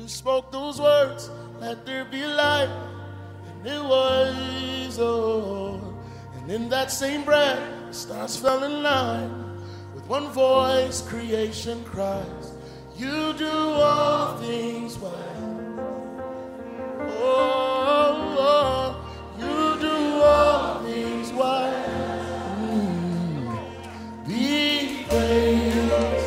spoke those words, let there be light, and it was, oh. And in that same breath, the stars fell in line. With one voice, creation cries, you do all things well. Oh, you do all things well. Be praised,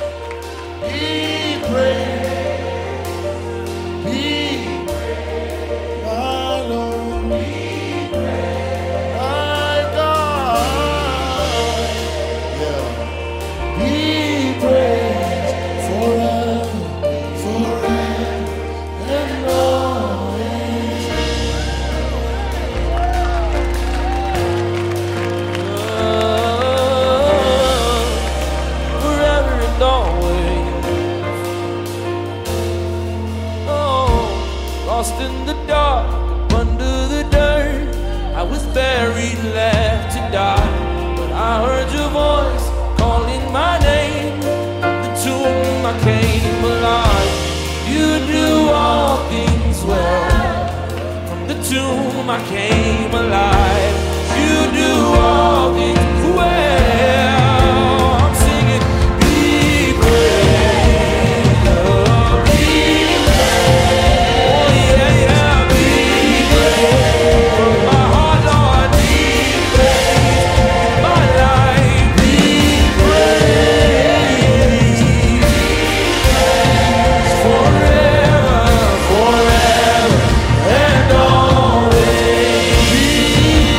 be praised, be praised, my Lord, be praised, my God, yeah. Be praised forever, forever, and always. Forever and always. Oh, lost in the dark, under the dirt, I was buried, left to die. But I heard your voice calling my name. The tomb I came alive. You do all things well. From the tomb I came alive. You do all things well. I'm singing, be praised, oh, be praised. Oh yeah, yeah, be praised. From my heart, Lord, be praised. My life, be praised. Forever, forever, and always. Be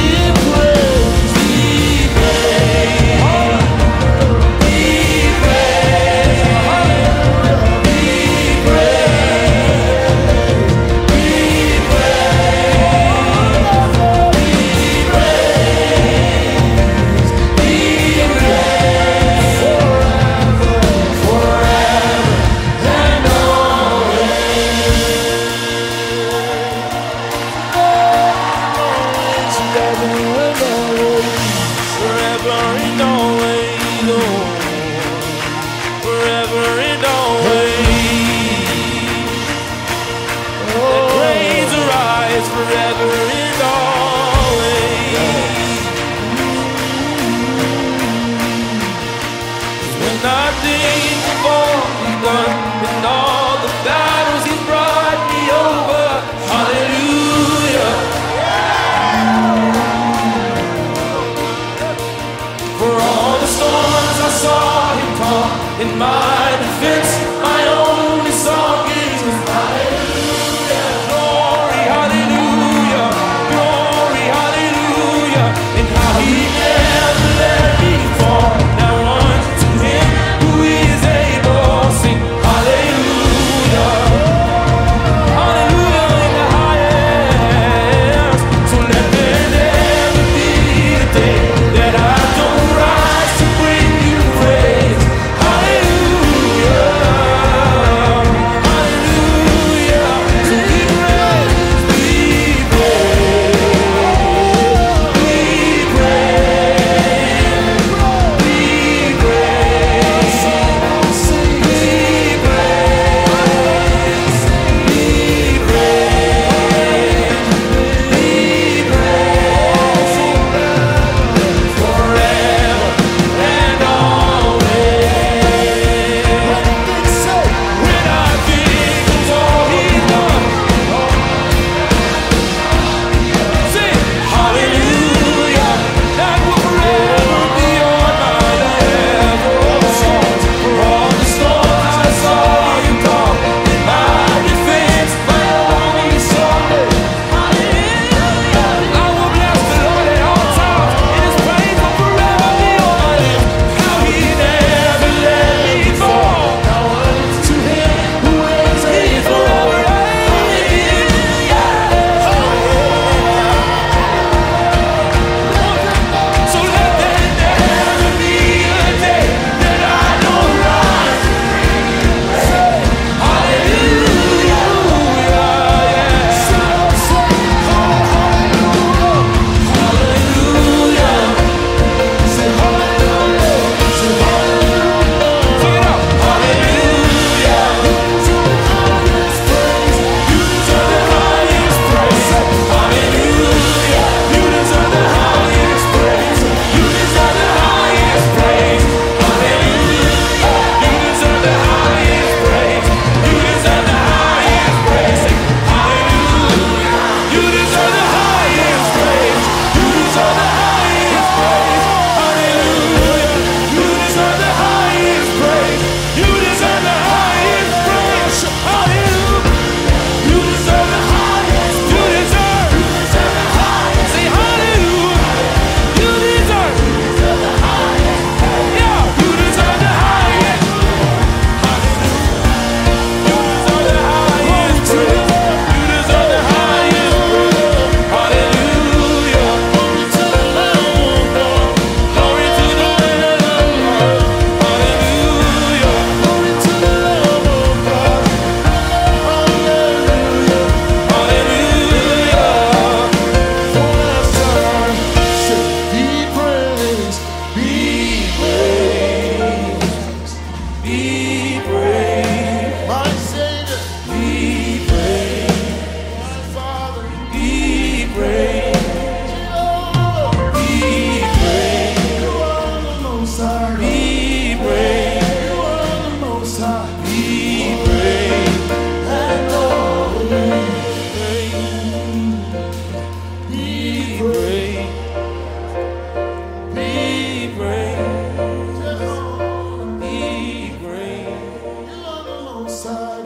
sun.